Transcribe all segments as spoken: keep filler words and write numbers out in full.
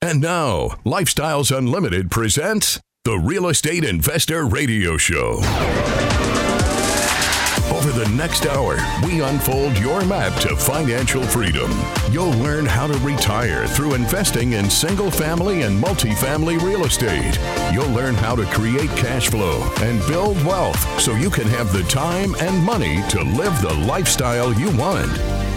And now, Lifestyles Unlimited presents the Real Estate Investor Radio Show. Over the next hour, we unfold your map to financial freedom. You'll learn how to retire through investing in single-family and multifamily real estate. You'll learn how to create cash flow and build wealth so you can have the time and money to live the lifestyle you want.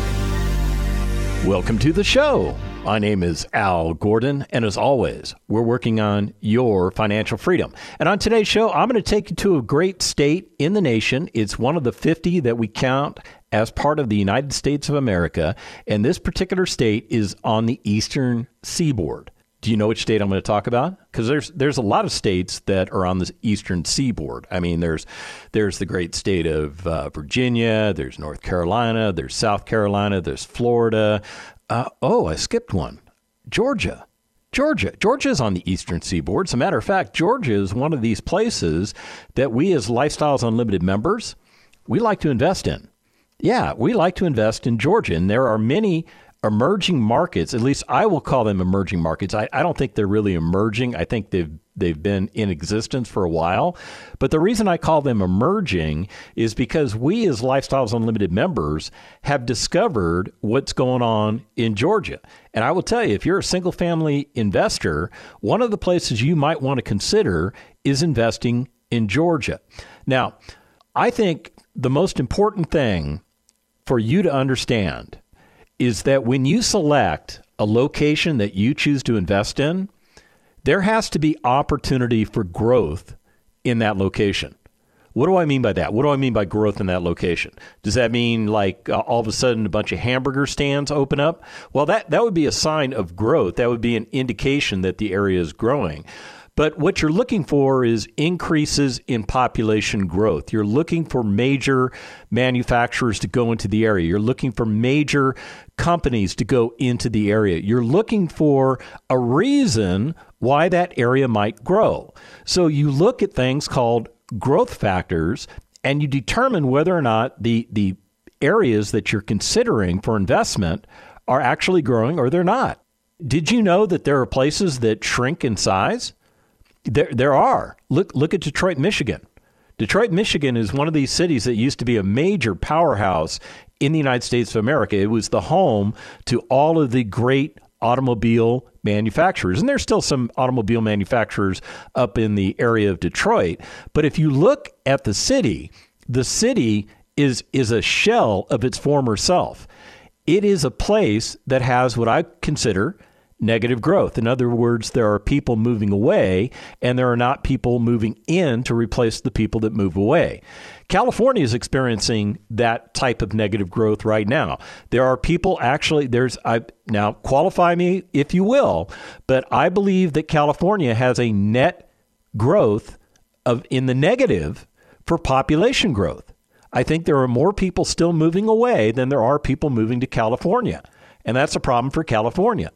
Welcome to the show. My name is Al Gordon, and as always, we're working on your financial freedom. And on today's show, I'm going to take you to a great state in the nation. It's one of the fifty that we count as part of the United States of America, and this particular state is on the eastern seaboard. Do you know which state I'm going to talk about? Because there's there's a lot of states that are on the eastern seaboard. I mean, there's there's the great state of uh, Virginia, there's North Carolina, there's South Carolina, there's Florida. Uh, oh, I skipped one. Georgia. Georgia. Georgia is on the eastern seaboard. As a matter of fact, Georgia is one of these places that we as Lifestyles Unlimited members, we like to invest in. Yeah, we like to invest in Georgia, and there are many emerging markets, at least I will call them emerging markets. I, I don't think they're really emerging. I think they've they've been in existence for a while. But the reason I call them emerging is because we as Lifestyles Unlimited members have discovered what's going on in Georgia. And I will tell you, if you're a single family investor, one of the places you might want to consider is investing in Georgia. Now, I think the most important thing for you to understand is that when you select a location that you choose to invest in, there has to be opportunity for growth in that location. What do I mean by that? What do I mean by growth in that location? Does that mean like uh, all of a sudden a bunch of hamburger stands open up? Well, that, that would be a sign of growth. That would be an indication that the area is growing. But what you're looking for is increases in population growth. You're looking for major manufacturers to go into the area. You're looking for major companies to go into the area. You're looking for a reason why that area might grow. So you look at things called growth factors, and you determine whether or not the, the areas that you're considering for investment are actually growing or they're not. Did you know that there are places that shrink in size? There there are. Look look at Detroit, Michigan. Detroit, Michigan is one of these cities that used to be a major powerhouse in the United States of America. It was the home to all of the great automobile manufacturers. And there's still some automobile manufacturers up in the area of Detroit. But if you look at the city, the city is is a shell of its former self. It is a place that has what I consider negative growth. In other words, there are people moving away, and there are not people moving in to replace the people that move away. California is experiencing that type of negative growth right now. There are people actually, there's, I now qualify me if you will, but I believe that California has a net growth of in the negative for population growth. I think there are more people still moving away than there are people moving to California, and that's a problem for California.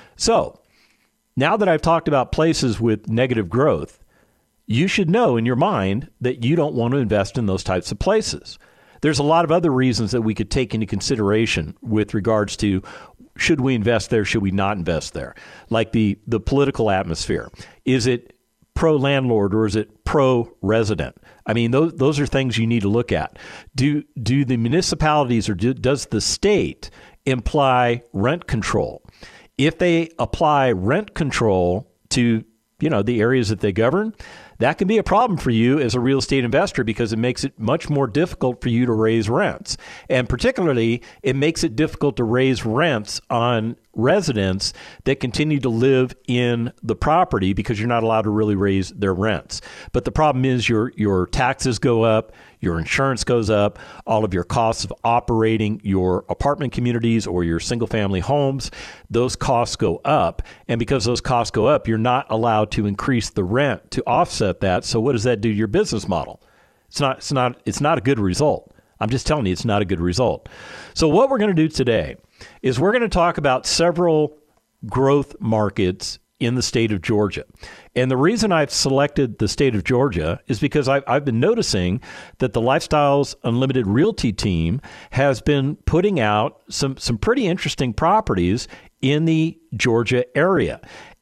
So now that I've talked about places with negative growth, you should know in your mind that you don't want to invest in those types of places. There's a lot of other reasons that we could take into consideration with regards to should we invest there, should we not invest there? Like the, the political atmosphere. Is it pro-landlord or is it pro-resident? I mean, those those are things you need to look at. Do, do the municipalities or do, does the state imply rent control? If they apply rent control to, you know, the areas that they govern, that can be a problem for you as a real estate investor because it makes it much more difficult for you to raise rents. And particularly, it makes it difficult to raise rents on residents that continue to live in the property because you're not allowed to really raise their rents. But the problem is your your taxes go up, your insurance goes up, all of your costs of operating your apartment communities or your single family homes, those costs go up. And because those costs go up, you're not allowed to increase the rent to offset that. So what does that do to your business model? It's not it's not it's not a good result. I'm just telling you, it's not a good result. So what we're going to do today is we're going to talk about several growth markets in the state of Georgia. And the reason I've selected the state of Georgia is because I've, I've been noticing that the Lifestyles Unlimited Realty team has been putting out some, some pretty interesting properties in the Georgia area.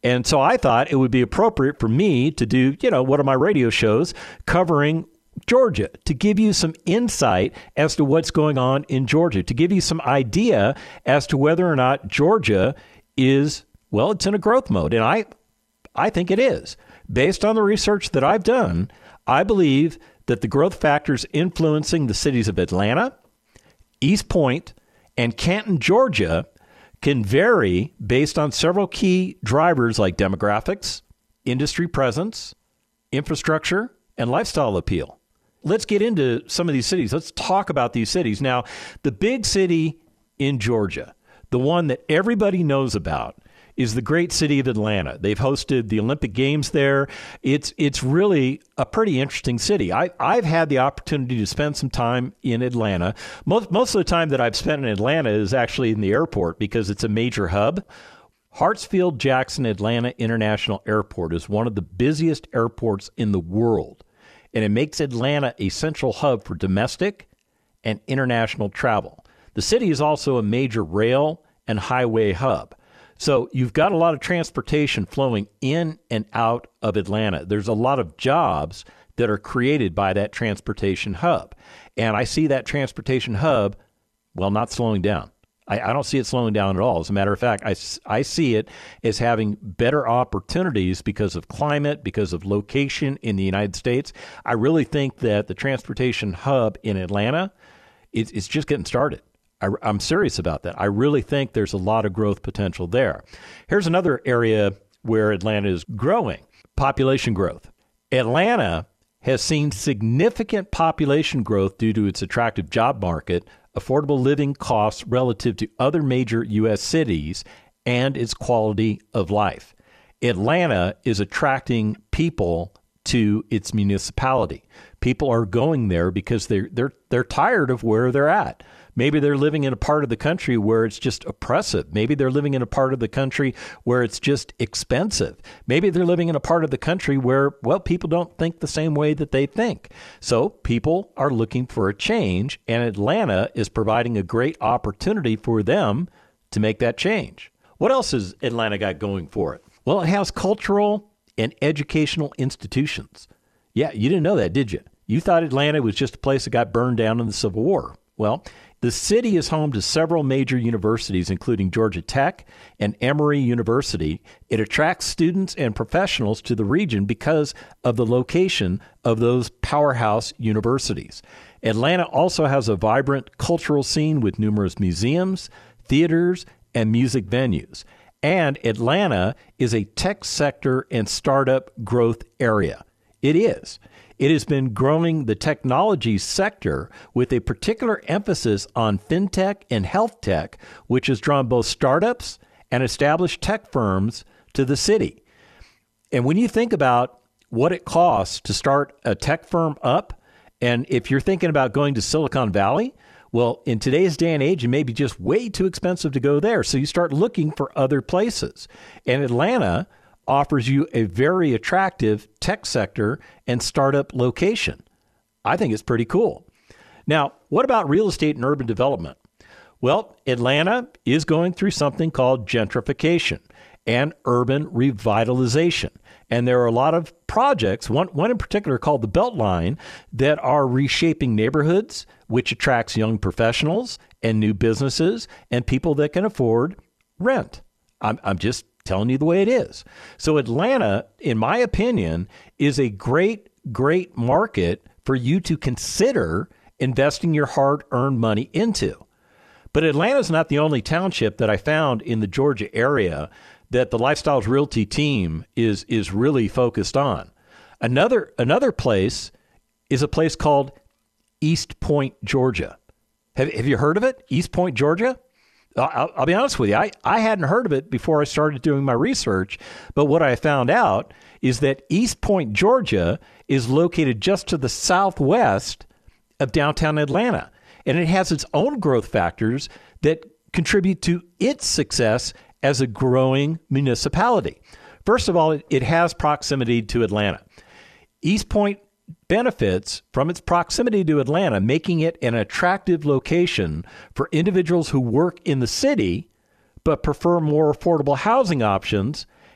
And so I thought it would be appropriate for me to do, you know, one of my radio shows covering Georgia, to give you some insight as to what's going on in Georgia, to give you some idea as to whether or not Georgia is, well, it's in a growth mode. And I, I think it is. Based on the research that I've done, I believe that the growth factors influencing the cities of Atlanta, East Point, and Canton, Georgia, can vary based on several key drivers like demographics, industry presence, infrastructure, and lifestyle appeal. Let's get into some of these cities. Let's talk about these cities. Now, the big city in Georgia, the one that everybody knows about, is the great city of Atlanta. They've hosted the Olympic Games there. It's it's really a pretty interesting city. I, I've had the opportunity to spend some time in Atlanta. Most, most of the time that I've spent in Atlanta is actually in the airport because it's a major hub. Hartsfield-Jackson Atlanta International Airport is one of the busiest airports in the world, and it makes Atlanta a central hub for domestic and international travel. The city is also a major rail and highway hub. So you've got a lot of transportation flowing in and out of Atlanta. There's a lot of jobs that are created by that transportation hub. And I see that transportation hub, well, not slowing down. I, I don't see it slowing down at all. As a matter of fact, I, I see it as having better opportunities because of climate, because of location in the United States. I really think that the transportation hub in Atlanta is it's just getting started. I, I'm serious about that. I really think there's a lot of growth potential there. Here's another area where Atlanta is growing, population growth. Atlanta has seen significant population growth due to its attractive job market, affordable living costs relative to other major U S cities, and its quality of life. Atlanta is attracting people to its municipality. People are going there because they're they're they're tired of where they're at. Maybe they're living in a part of the country where it's just oppressive. Maybe they're living in a part of the country where it's just expensive. Maybe they're living in a part of the country where, well, people don't think the same way that they think. So people are looking for a change, and Atlanta is providing a great opportunity for them to make that change. What else has Atlanta got going for it? Well, it has cultural and educational institutions. Yeah, you didn't know that, did you? You thought Atlanta was just a place that got burned down in the Civil War. Well, the city is home to several major universities, including Georgia Tech and Emory University. It attracts students and professionals to the region because of the location of those powerhouse universities. Atlanta also has a vibrant cultural scene with numerous museums, theaters, and music venues. And Atlanta is a tech sector and startup growth area. It is. It has been growing the technology sector with a particular emphasis on fintech and health tech, which has drawn both startups and established tech firms to the city. And when you think about what it costs to start a tech firm up, and if you're thinking about going to Silicon Valley, well, in today's day and age, it may be just way too expensive to go there. So you start looking for other places. And Atlanta offers you a very attractive tech sector and startup location. I think it's pretty cool. Now, what about real estate and urban development? Well, Atlanta is going through something called gentrification and urban revitalization. And there are a lot of projects, one, one in particular called the Beltline, that are reshaping neighborhoods, which attracts young professionals and new businesses and people that can afford rent. I'm, I'm just telling you the way it is. So Atlanta, in my opinion, is a great, great market for you to consider investing your hard-earned money into. But Atlanta is not the only township that I found in the Georgia area that the Lifestyles Realty team is is really focused on. Another another place is a place called East Point, Georgia. Have, have you heard of it? East Point, Georgia? I'll, I'll be honest with you. I, I hadn't heard of it before I started doing my research, but what I found out is that East Point, Georgia is located just to the southwest of downtown Atlanta, and it has its own growth factors that contribute to its success as a growing municipality. First of all, it, it has proximity to Atlanta. East Point benefits from its proximity to Atlanta, making it an attractive location for individuals who work in the city but prefer more affordable housing options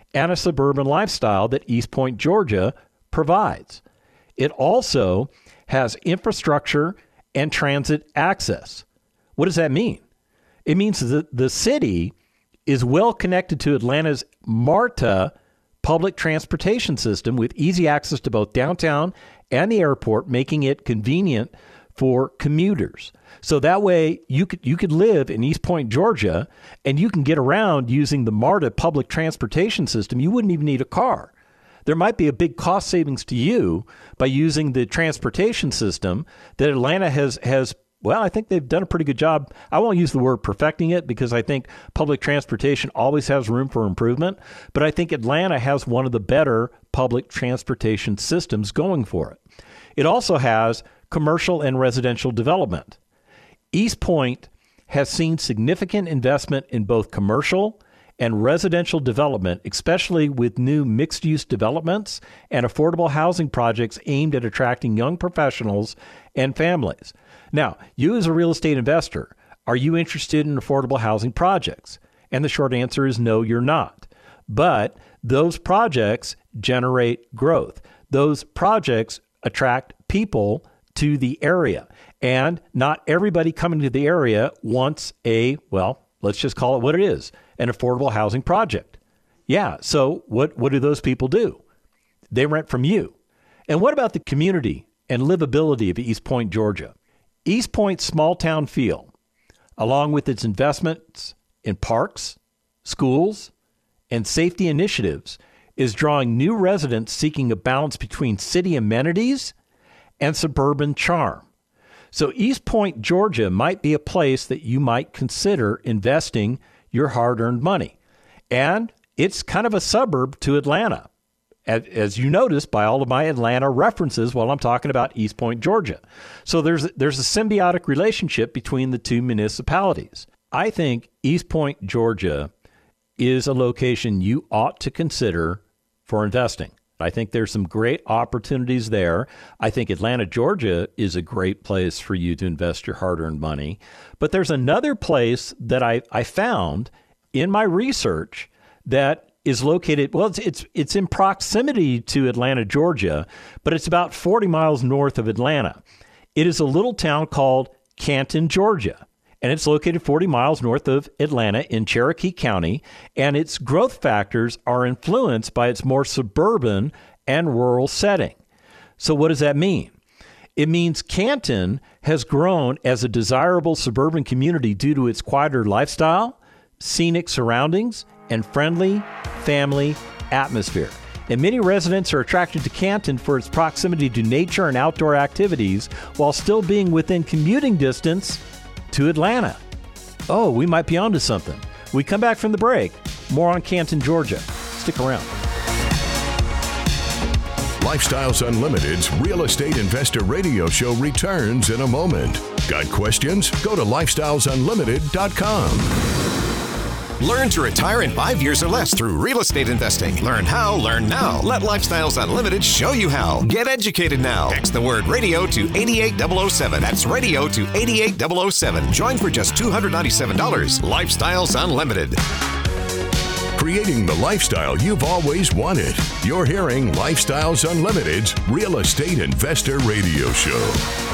and a suburban lifestyle that East Point, Georgia provides. It also has infrastructure and transit access. What does that mean? It means that the city is well connected to Atlanta's MARTA public transportation system with easy access to both downtown and the airport, making it convenient for commuters. So that way you could you could live in East Point, Georgia, and you can get around using the MARTA public transportation system. You wouldn't even need a car. There might be a big cost savings to you by using the transportation system that Atlanta has has Well, I think they've done a pretty good job. I won't use the word perfecting it because I think public transportation always has room for improvement. But I think Atlanta has one of the better public transportation systems going for it. It also has commercial and residential development. East Point has seen significant investment in both commercial and residential development, especially with new mixed-use developments and affordable housing projects aimed at attracting young professionals and families. Now, you as a real estate investor, are you interested in affordable housing projects? And the short answer is no, you're not. But those projects generate growth. Those projects attract people to the area. And not everybody coming to the area wants a, well, let's just call it what it is, an affordable housing project. Yeah, so what, what do those people do? They rent from you. And what about the community and livability of East Point, Georgia? East Point's small town feel, along with its investments in parks, schools, and safety initiatives, is drawing new residents seeking a balance between city amenities and suburban charm. So East Point, Georgia might be a place that you might consider investing your hard-earned money. And it's kind of a suburb to Atlanta, as you notice by all of my Atlanta references while I'm talking about East Point, Georgia. So there's there's a symbiotic relationship between the two municipalities. I think East Point, Georgia is a location you ought to consider for investing. I think there's some great opportunities there. I think Atlanta, Georgia is a great place for you to invest your hard-earned money. But there's another place that I, I found in my research that is located, well, it's, it's it's in proximity to Atlanta, Georgia, but it's about forty miles north of Atlanta. It is a little town called Canton, Georgia, and it's located forty miles north of Atlanta in Cherokee County, and its growth factors are influenced by its more suburban and rural setting. So what does that mean? It means Canton has grown as a desirable suburban community due to its quieter lifestyle, scenic surroundings, and friendly family atmosphere. And many residents are attracted to Canton for its proximity to nature and outdoor activities while still being within commuting distance to Atlanta. Oh, we might be onto something. We come back from the break. More on Canton, Georgia. Stick around. Lifestyles Unlimited's Real Estate Investor Radio Show returns in a moment. Got questions? Go to lifestyles unlimited dot com. Learn to retire in five years or less through real estate investing. Learn how, learn now. Let Lifestyles Unlimited show you how. Get educated now. Text the word radio to eight eight zero zero seven. That's radio to eight eight zero zero seven. Join for just two hundred ninety-seven dollars. Lifestyles Unlimited. Creating the lifestyle you've always wanted. You're hearing Lifestyles Unlimited's Real Estate Investor Radio Show.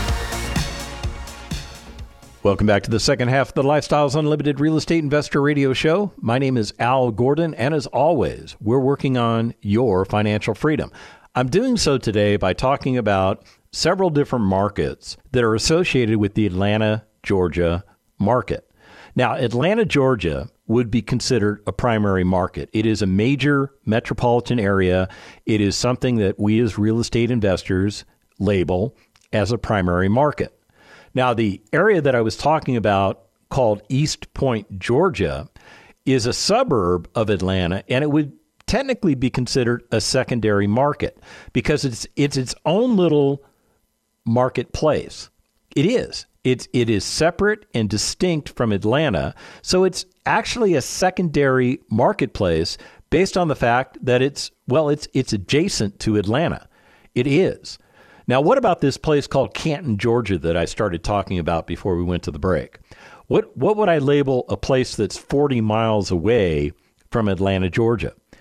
Welcome back to the second half of the Lifestyles Unlimited Real Estate Investor Radio Show. My name is Al Gordon, and as always, we're working on your financial freedom. I'm doing so today by talking about several different markets that are associated with the Atlanta, Georgia market. Now, Atlanta, Georgia would be considered a primary market. It is a major metropolitan area. It is something that we as real estate investors label as a primary market. Now, the area that I was talking about called East Point, Georgia, is a suburb of Atlanta, and it would technically be considered a secondary market because it's it's its own little marketplace. It is. It's it is separate and distinct from Atlanta, so it's actually a secondary marketplace based on the fact that it's well, it's it's adjacent to Atlanta. It is. Now, what about this place called Canton, Georgia that I started talking about before we went to the break? What what would I label a place that's forty miles away from Atlanta, Georgia?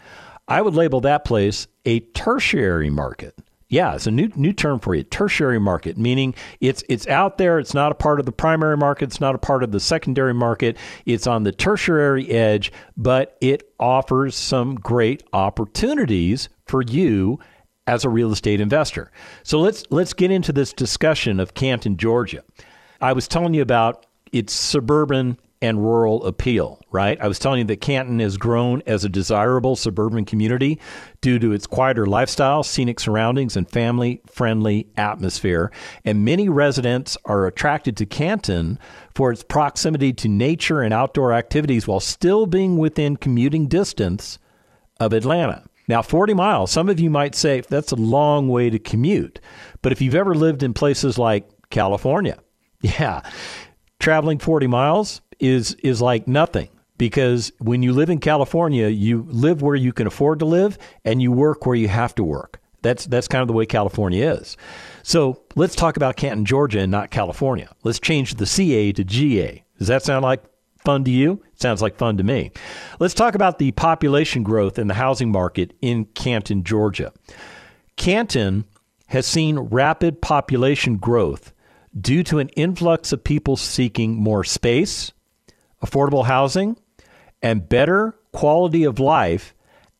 I would label that place a tertiary market. Yeah, it's a new new term for you, tertiary market, meaning it's it's out there. It's not a part of the primary market. It's not a part of the secondary market. It's on the tertiary edge, but it offers some great opportunities for you as a real estate investor. So let's let's get into this discussion of Canton, Georgia. I was telling you about its suburban and rural appeal, right? I was telling you that Canton has grown as a desirable suburban community due to its quieter lifestyle, scenic surroundings, and family-friendly atmosphere. And many residents are attracted to Canton for its proximity to nature and outdoor activities while still being within commuting distance of Atlanta. Now, forty miles, some of you might say that's a long way to commute. But if you've ever lived in places like California, yeah, traveling forty miles is is like nothing, because when you live in California, you live where you can afford to live and you work where you have to work. That's that's kind of the way California is. So let's talk about Canton, Georgia, and not California. Let's change the C A to G A. Does that sound like fun to you? It sounds like fun to me. Let's talk about the population growth in the housing market in Canton, Georgia. Canton has seen rapid population growth due to an influx of people seeking more space, affordable housing, and better quality of life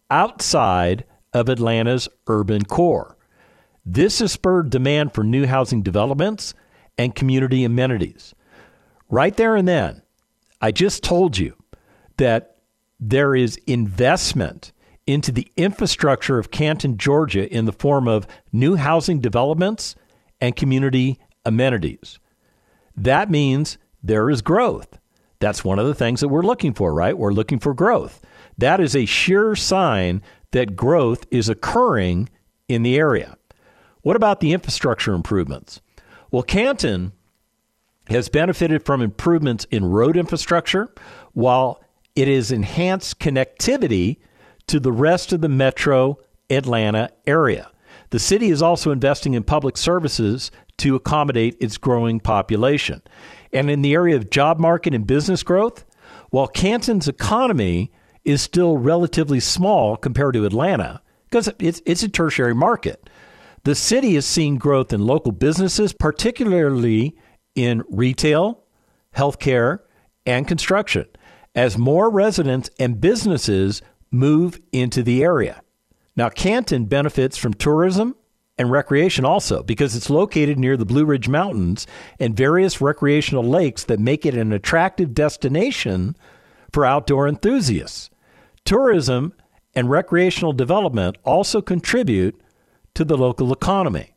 outside of Atlanta's urban core. This has spurred demand for new housing developments and community amenities. Right there and then, I just told you that there is investment into the infrastructure of Canton, Georgia in the form of new housing developments and community amenities. That means there is growth. That's one of the things that we're looking for, right? We're looking for growth. That is a sure sign that growth is occurring in the area. What about the infrastructure improvements? Well, Canton has benefited from improvements in road infrastructure, while it has enhanced connectivity to the rest of the metro Atlanta area. The city is also investing in public services to accommodate its growing population. And in the area of job market and business growth, while Canton's economy is still relatively small compared to Atlanta, because it's, it's a tertiary market, the city is seeing growth in local businesses, particularly in retail, healthcare, and construction, as more residents and businesses move into the area. Now, Canton benefits from tourism and recreation also, because it's located near the Blue Ridge Mountains and various recreational lakes that make it an attractive destination for outdoor enthusiasts. Tourism and recreational development also contribute to the local economy.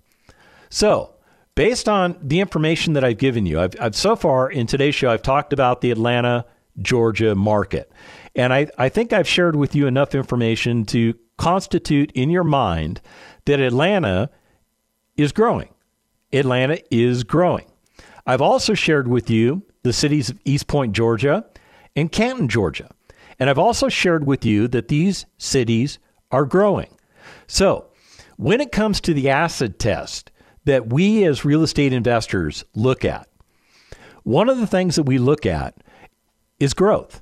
So, based on the information that I've given you, I've, I've so far in today's show, I've talked about the Atlanta, Georgia market. And I, I think I've shared with you enough information to constitute in your mind that Atlanta is growing. Atlanta is growing. I've also shared with you the cities of East Point, Georgia, and Canton, Georgia. And I've also shared with you that these cities are growing. So when it comes to the acid test that we as real estate investors look at, one of the things that we look at is growth.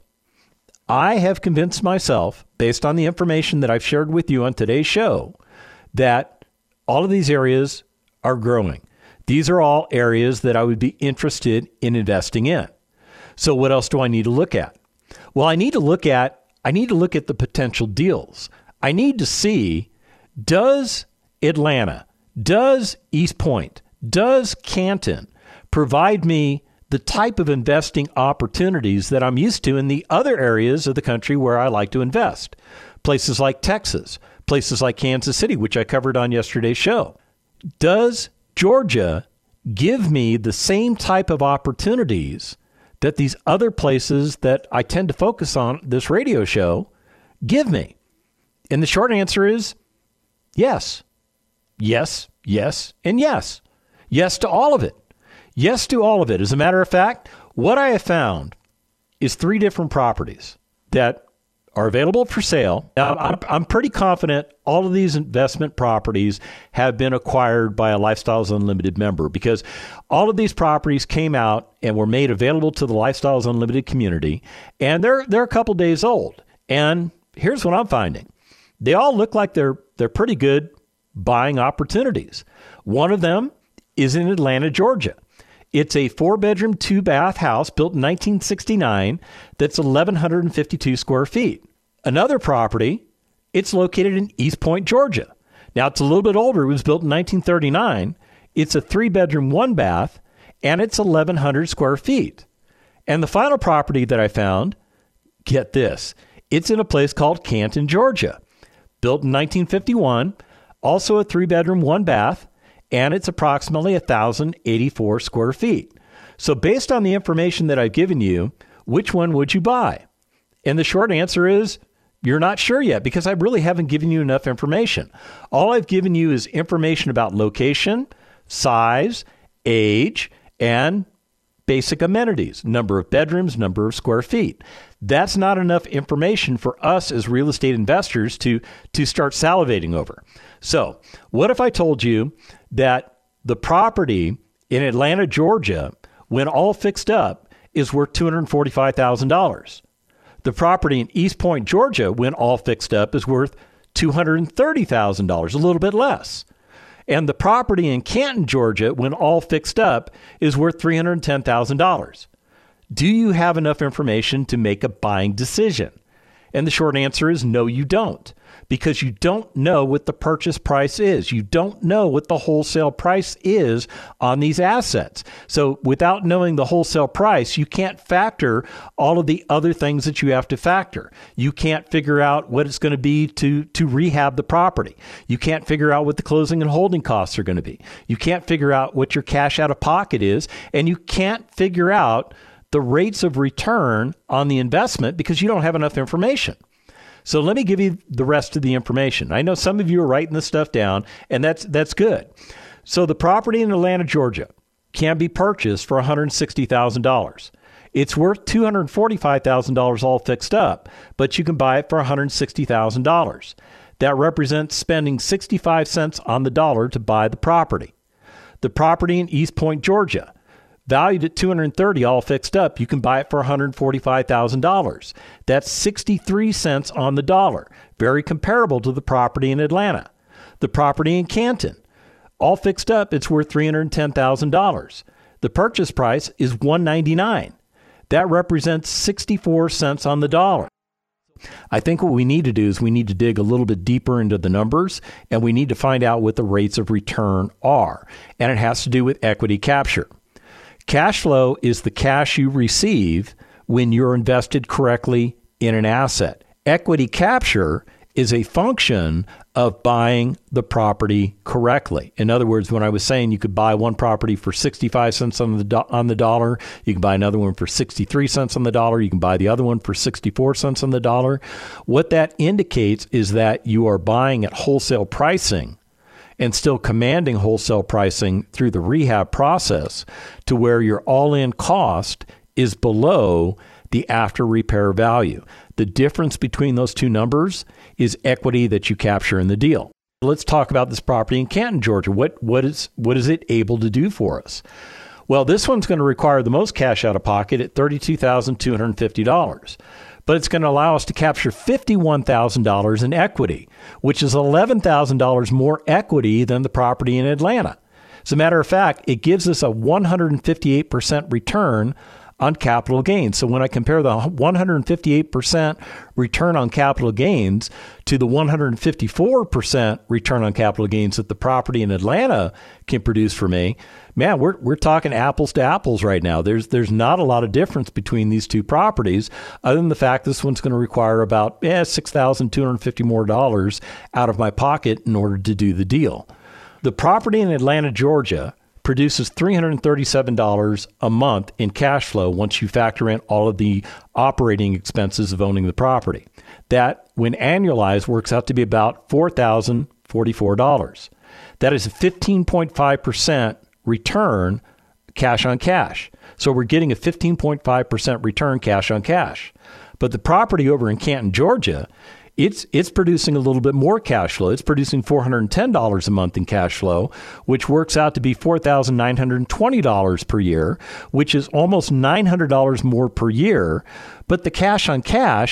I have convinced myself, based on the information that I've shared with you on today's show, that all of these areas are growing. These are all areas that I would be interested in investing in. So what else do I need to look at? Well, I need to look at, I need to look at the potential deals. I need to see, does Atlanta, does East Point, does Canton provide me the type of investing opportunities that I'm used to in the other areas of the country where I like to invest? Places like Texas, places like Kansas City, which I covered on yesterday's show. Does Georgia give me the same type of opportunities that these other places that I tend to focus on this radio show give me? And the short answer is yes. Yes, yes, and yes. Yes to all of it. Yes to all of it. As a matter of fact, what I have found is three different properties that are available for sale. Now, I'm, I'm pretty confident all of these investment properties have been acquired by a Lifestyles Unlimited member, because all of these properties came out and were made available to the Lifestyles Unlimited community, and they're they're a couple days old. And here's what I'm finding. they all look like they're they're pretty good buying opportunities. One of them is in Atlanta, Georgia. It's a four-bedroom, two-bath house built in nineteen sixty-nine that's eleven fifty-two square feet. Another property, it's located in East Point, Georgia. Now, it's a little bit older. It was built in nineteen thirty-nine. It's a three-bedroom, one-bath, and it's eleven hundred square feet. And the final property that I found, get this, it's in a place called Canton, Georgia. Built in nineteen fifty-one, also a three-bedroom, one-bath, and it's approximately one thousand eighty-four square feet. So based on the information that I've given you, which one would you buy? And the short answer is you're not sure yet because I really haven't given you enough information. All I've given you is information about location, size, age, and basic amenities, number of bedrooms, number of square feet. That's not enough information for us as real estate investors to, to start salivating over. So what if I told you that the property in Atlanta, Georgia, when all fixed up, is worth two hundred forty-five thousand dollars? The property in East Point, Georgia, when all fixed up, is worth two hundred thirty thousand dollars, a little bit less. And the property in Canton, Georgia, when all fixed up, is worth three hundred ten thousand dollars. Do you have enough information to make a buying decision? And the short answer is no, you don't, because you don't know what the purchase price is. You don't know what the wholesale price is on these assets. So without knowing the wholesale price, you can't factor all of the other things that you have to factor. You can't figure out what it's going to be to, to rehab the property. You can't figure out what the closing and holding costs are going to be. You can't figure out what your cash out of pocket is, and you can't figure out the rates of return on the investment because you don't have enough information. So let me give you the rest of the information. I know some of you are writing this stuff down, and that's that's good. So the property in Atlanta, Georgia, can be purchased for one hundred sixty thousand dollars. It's worth two hundred forty-five thousand dollars all fixed up, but you can buy it for one hundred sixty thousand dollars. That represents spending sixty-five cents on the dollar to buy the property. The property in East Point, Georgia, valued at two hundred thirty all fixed up, you can buy it for one hundred forty-five thousand dollars. That's sixty-three cents on the dollar, very comparable to the property in Atlanta. The property in Canton, all fixed up, it's worth three hundred ten thousand dollars. The purchase price is one hundred ninety-nine dollars. That represents sixty-four cents on the dollar. I think what we need to do is we need to dig a little bit deeper into the numbers, and we need to find out what the rates of return are. And it has to do with equity capture. Cash flow is the cash you receive when you're invested correctly in an asset. Equity capture is a function of buying the property correctly. In other words, when I was saying you could buy one property for sixty-five cents on the do- on the dollar, you can buy another one for sixty-three cents on the dollar, you can buy the other one for sixty-four cents on the dollar. What that indicates is that you are buying at wholesale pricing and still commanding wholesale pricing through the rehab process to where your all-in cost is below the after repair value. The difference between those two numbers is equity that you capture in the deal. Let's talk about this property in Canton, Georgia. What, what is, what is it able to do for us? Well, this one's going to require the most cash out of pocket at thirty-two thousand two hundred fifty dollars. But it's going to allow us to capture fifty-one thousand dollars in equity, which is eleven thousand dollars more equity than the property in Atlanta. As a matter of fact, it gives us a one hundred fifty-eight percent return on capital gains. So when I compare the one hundred fifty-eight percent return on capital gains to the one hundred fifty-four percent return on capital gains that the property in Atlanta can produce for me, man, we're we're talking apples to apples right now. There's there's not a lot of difference between these two properties, other than the fact this one's going to require about eh, six thousand two hundred fifty more dollars out of my pocket in order to do the deal. The property in Atlanta, Georgia, produces three hundred thirty-seven dollars a month in cash flow once you factor in all of the operating expenses of owning the property. That, when annualized, works out to be about four thousand forty-four dollars. That is a fifteen point five percent return cash on cash. So we're getting a fifteen point five percent return cash on cash. But the property over in Canton, Georgia, It's it's producing a little bit more cash flow. It's producing four hundred ten dollars a month in cash flow, which works out to be four thousand nine hundred twenty dollars per year, which is almost nine hundred dollars more per year. But the cash on cash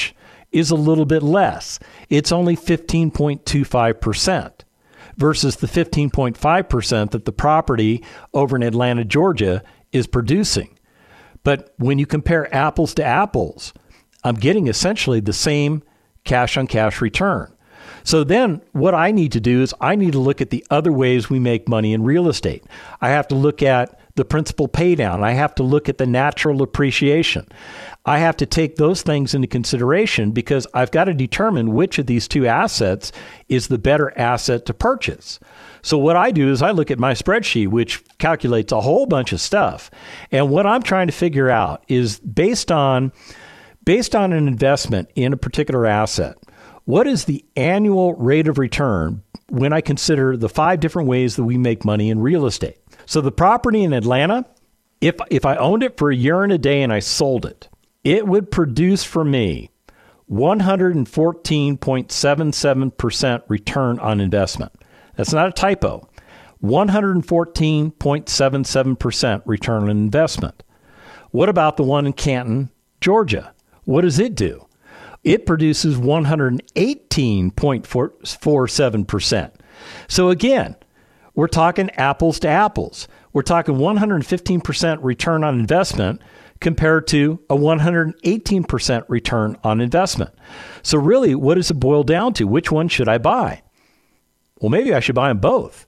is a little bit less. It's only fifteen point two five percent versus the fifteen point five percent that the property over in Atlanta, Georgia is producing. But when you compare apples to apples, I'm getting essentially the same cash on cash return. So then what I need to do is I need to look at the other ways we make money in real estate. I have to look at the principal pay down. I have to look at the natural appreciation. I have to take those things into consideration because I've got to determine which of these two assets is the better asset to purchase. So what I do is I look at my spreadsheet, which calculates a whole bunch of stuff. And what I'm trying to figure out is based on based on an investment in a particular asset, what is the annual rate of return when I consider the five different ways that we make money in real estate? So the property in Atlanta, if if I owned it for a year and a day and I sold it, it would produce for me one hundred fourteen point seven seven percent return on investment. That's not a typo. one hundred fourteen point seven seven percent return on investment. What about the one in Canton, Georgia? What does it do? It produces one hundred eighteen point four seven percent. So again, we're talking apples to apples. We're talking one hundred fifteen percent return on investment compared to a one hundred eighteen percent return on investment. So really, what does it boil down to? Which one should I buy? Well, maybe I should buy them both.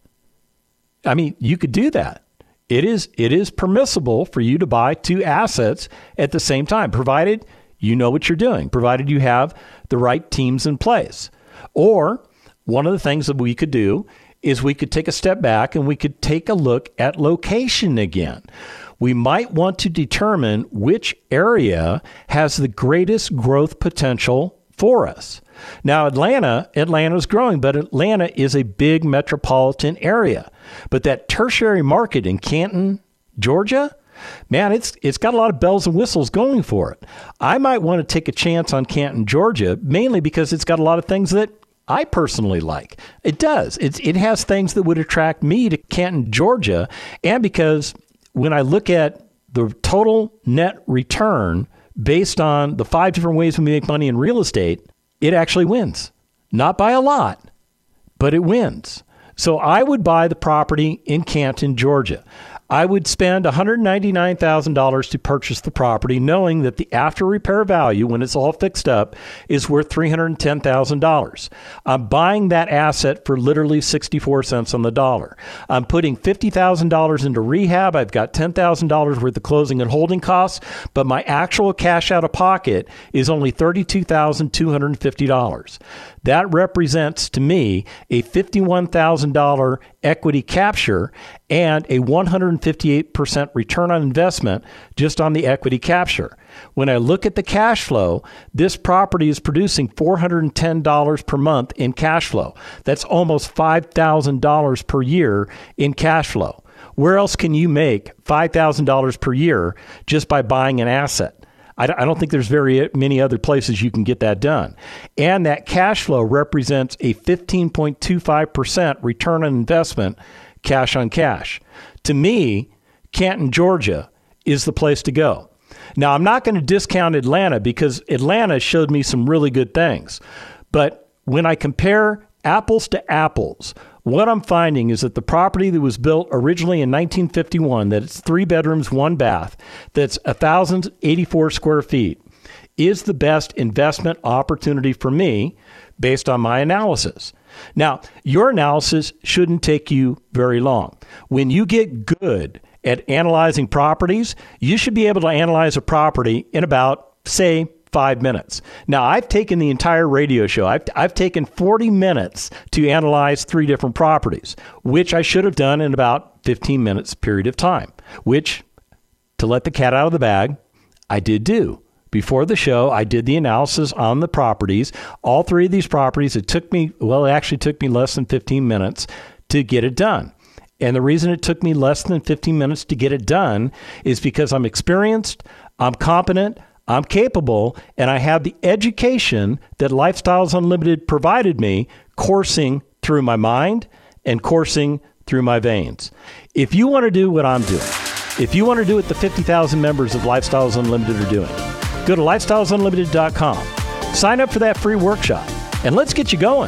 I mean, you could do that. It is it is permissible for you to buy two assets at the same time, provided you know what you're doing, provided you have the right teams in place. Or one of the things that we could do is we could take a step back and we could take a look at location again. We might want to determine which area has the greatest growth potential for us. Now, Atlanta, Atlanta is growing, but Atlanta is a big metropolitan area. But that tertiary market in Canton, Georgia, man, it's it's got a lot of bells and whistles going for it. I might want to take a chance on Canton, Georgia, mainly because it's got a lot of things that I personally like. It does. It's, it has things that would attract me to Canton, Georgia, and because when I look at the total net return based on the five different ways we make money in real estate, it actually wins. Not by a lot, but it wins. So I would buy the property in Canton, Georgia. I would spend one hundred ninety-nine thousand dollars to purchase the property, knowing that the after repair value, when it's all fixed up, is worth three hundred ten thousand dollars. I'm buying that asset for literally sixty-four cents on the dollar. I'm putting fifty thousand dollars into rehab. I've got ten thousand dollars worth of closing and holding costs, but my actual cash out of pocket is only thirty-two thousand two hundred fifty dollars. That represents to me a fifty-one thousand dollars equity capture and a one hundred fifty-eight percent return on investment just on the equity capture. When I look at the cash flow, this property is producing four hundred ten dollars per month in cash flow. That's almost five thousand dollars per year in cash flow. Where else can you make five thousand dollars per year just by buying an asset? I don't think there's very many other places you can get that done. And that cash flow represents a fifteen point two five percent return on investment, cash on cash. To me, Canton, Georgia is the place to go. Now, I'm not going to discount Atlanta because Atlanta showed me some really good things. But when I compare apples to apples, what I'm finding is that the property that was built originally in nineteen fifty-one, that it's three bedrooms, one bath, that's one thousand eighty-four square feet, is the best investment opportunity for me based on my analysis. Now, your analysis shouldn't take you very long. When you get good at analyzing properties, you should be able to analyze a property in about, say, five minutes. Now, I've taken the entire radio show. I've, I've taken forty minutes to analyze three different properties, which I should have done in about fifteen minutes period of time, which, to let the cat out of the bag, I did do. Before the show, I did the analysis on the properties. All three of these properties, it took me, well, it actually took me less than fifteen minutes to get it done. And the reason it took me less than fifteen minutes to get it done is because I'm experienced, I'm competent, I'm capable, and I have the education that Lifestyles Unlimited provided me coursing through my mind and coursing through my veins. If you want to do what I'm doing, if you want to do what the fifty thousand members of Lifestyles Unlimited are doing, go to lifestyles unlimited dot com. Sign up for that free workshop, and let's get you going.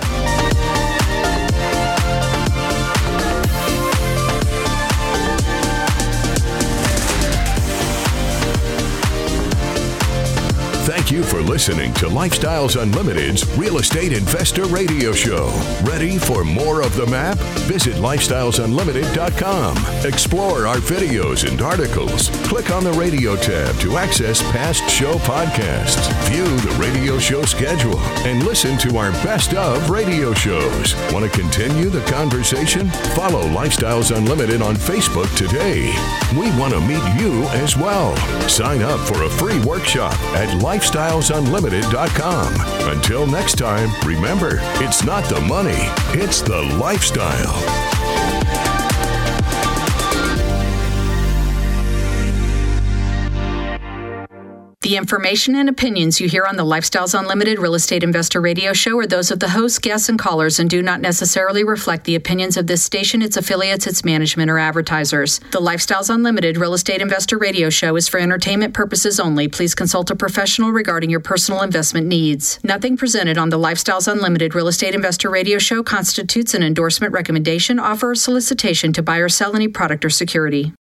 Thank you for listening to Lifestyles Unlimited's Real Estate Investor Radio Show. Ready for more of the map? Visit lifestyles unlimited dot com. Explore our videos and articles. Click on the radio tab to access past show podcasts. View the radio show schedule and listen to our best of radio shows. Want to continue the conversation? Follow Lifestyles Unlimited on Facebook today. We want to meet you as well. Sign up for a free workshop at lifestyles unlimited dot com. Until next time, remember, it's not the money, it's the lifestyle. The information and opinions you hear on the Lifestyles Unlimited Real Estate Investor Radio Show are those of the hosts, guests, and callers and do not necessarily reflect the opinions of this station, its affiliates, its management, or advertisers. The Lifestyles Unlimited Real Estate Investor Radio Show is for entertainment purposes only. Please consult a professional regarding your personal investment needs. Nothing presented on the Lifestyles Unlimited Real Estate Investor Radio Show constitutes an endorsement, recommendation, offer, or solicitation to buy or sell any product or security.